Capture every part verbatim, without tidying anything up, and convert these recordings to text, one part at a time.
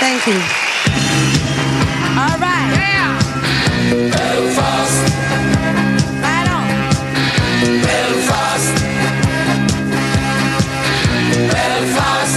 Thank you. All right. Yeah. Belfast. Right on. Belfast. Belfast.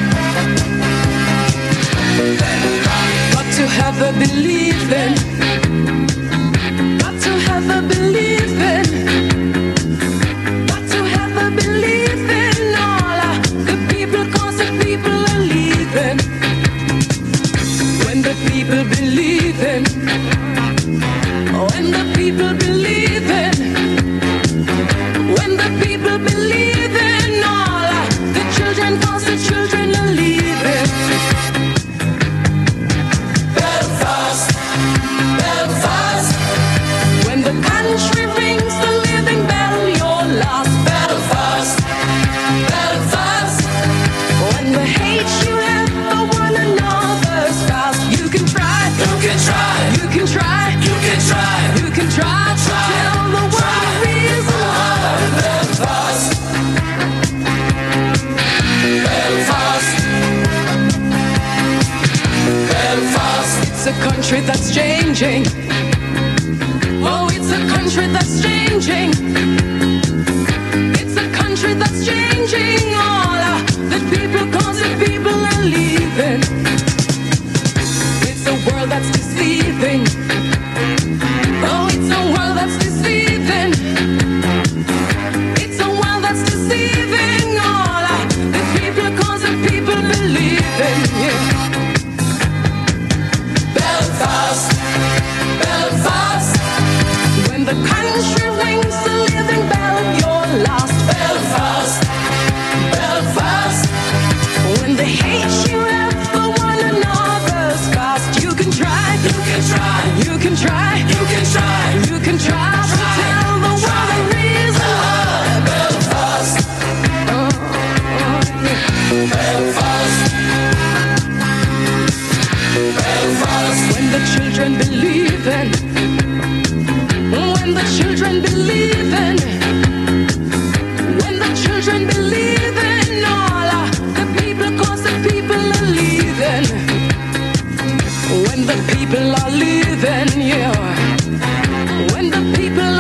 Got to have a believing. Got to have a believing. Got to have a believing. All of the people, cause the people are leaving. When the people believe in, when the people believe in, when the people believe in, all of the children, cause the children are leaving. Belfast. Belfast. When the country rings the living bell, you're lost. Belfast. Belfast. When the hate you have for one another's past, you can try, You can try. you can try, You can try. you can try to Try. tell the world the reason why. Belfast. Belfast. Belfast. It's a country that's changing. Oh, it's a country that's changing. It's a country that's changing. All of the people, cause the people are leaving. It's a world that's deceiving. Oh, it's a world that's deceiving. It's a world that's deceiving. All of the people, cause the people believing. Yeah. Belfast. Belfast. When the country rings the living bell, you're lost. Belfast. Belfast. When the hate you have for one another's past, you can try, You can try. you can try, You can try. you can try to Try. tell the world the reason why. Belfast. Belfast. Belfast. When the children believe in, when the children believe in, when the children believe in, all of the people, cause the people are leaving. When the people are leaving, yeah. When the people